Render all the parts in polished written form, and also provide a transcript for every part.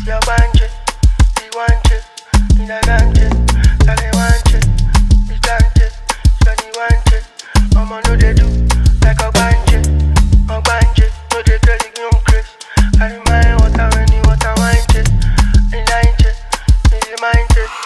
You want it, we want it, we don't want it, so they want it, we want it, so they want it. Mama know they do, like a bandit, no they tell you young Chris. I remind what I when you what I want it, they like it, they mind it.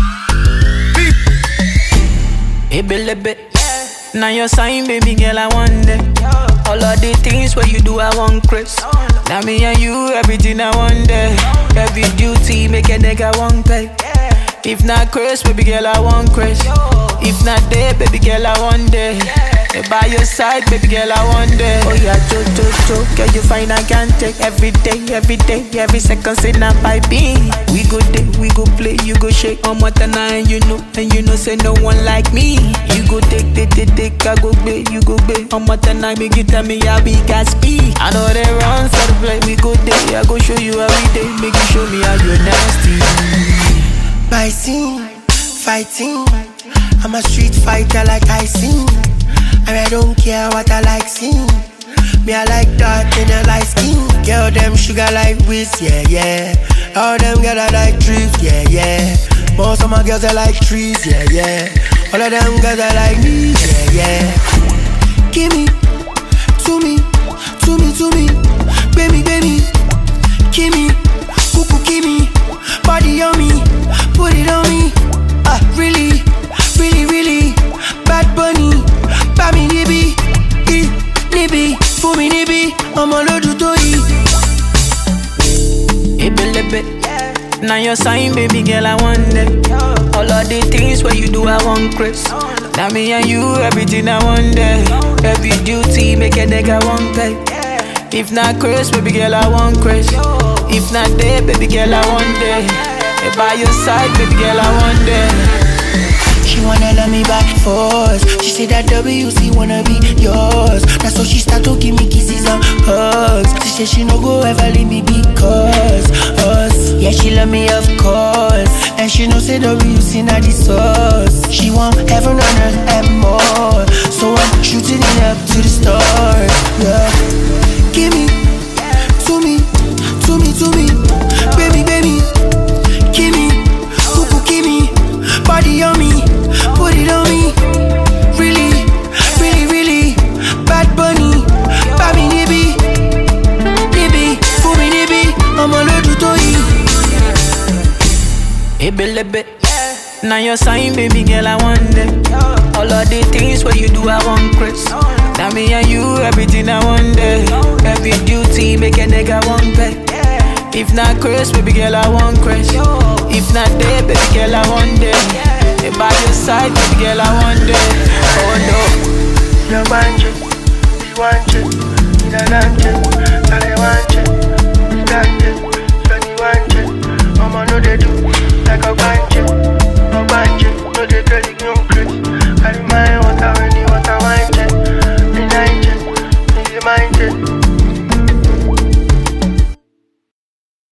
Hey, baby, now your sign, baby girl, I want it. All of the things where you do, I want Chris. Now me and you, everything I want there. Every duty, make a nigga want pay. If not Chris, baby girl, I want Chris. If not there, baby girl, I want there. By your side, baby girl, I want there. Oh yeah, girl, you find I can't take every day, every second, say not by me. We go day, we go play, you go shake on what and you know, say no one like me. You go take, I go play, you go play on what and make you tell me how we got speed. I know they run for the play, we go day, I go show you every day, make you show me how you're nasty. My scene, fighting, I'm a street fighter like I sing. And I don't care what I like sing. Me I like dark and I like skin. Girl them sugar like whiz, yeah. All them girls I like drift, yeah. Most of my girls I like trees, yeah. All of them girls I like me, yeah. Give me, to me, baby. Give me, cuckoo, give me, body on me, put it on me. Really, bad bunny. Bami nibi, fumi nibi, I'ma load you to eat. Hey, baby, now your sign, baby girl, I want it. All of the things where you do, I want Chris. Now me and you, everything I want there. Every duty, make a nigga want pay. If not Chris, baby girl, I want Chris. If not there, baby girl, I want there. By your side, baby girl, I want there. She wanna love me back force. She said that WC wanna be yours. That's so she start to give me kisses and hugs. She said she no go ever leave me because us. Yeah, she love me of course. And she know say WC not the source. She want heaven on earth and more. So I'm shooting it up to the stars. Yeah. Give me, to me, baby. Give me, cuckoo, give me, body on me. Put it on me, really, bad bunny, Bami nibi, fumi nibi, I'ma load you to eat. Hey, baby, now your sign, baby girl, I want it. All of the things where you do, I want Chris. Now me and you, everything I want there. Every duty, make a nigga want pay. If not Chris, baby girl, I want Chris. If not there, baby girl, I want there. By your side, baby girl, I want it. Oh no. You want it, we want it, we don't want it, so they want it, we want it.